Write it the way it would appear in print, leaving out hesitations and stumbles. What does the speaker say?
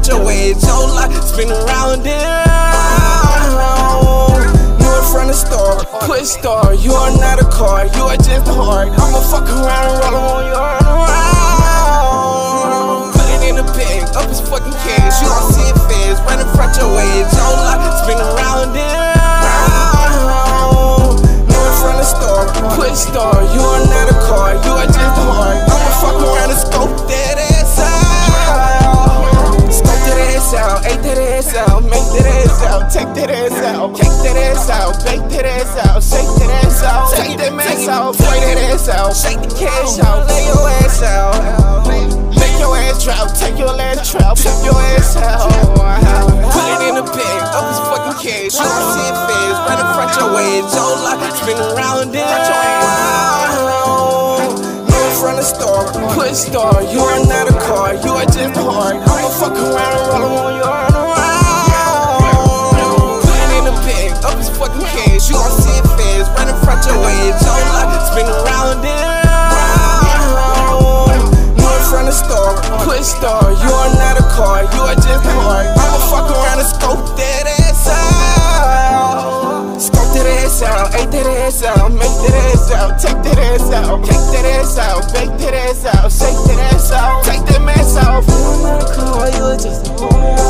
front your way, your life, spin around and knew it from the start, quick start. You are not a car, you are just a heart. I'ma fuck around and roll on your around. Put it in the bag, up his fucking cash. You don't see it fast, right in front your way, your life, spin around and from the start, quick start. You are not a car, you are just a heart. I'ma fuck around and scope that ass out. Scope that ass out, ate that ass out, make that ass out, take that ass out, cake that ass out, bake that ass out, shake that ass out, take that mess out, play that ass out, shake the cash out, lay your ass out, make your ass drop, take your last trap, flip your ass out. Put it in the bag, up his fucking cash. You don't see it fast, right in front your way, your life, spin around and knew it from the start, quick start. You are not a car, you are just a heart. I'ma fuck around and roll on your around. Put it in the bag, up his fucking cash. You don't see it fast, right in front your way, your life, spin around and knew it from the start, quick start. You are not a car, you are just a heart. I'ma fuck around and scope that ass out. Scope that ass out, ate that ass out, make that ass out, take that ass out, cake that ass out, bake that ass out, shake that ass out, take that mess out. You are not a car, you are just a heart.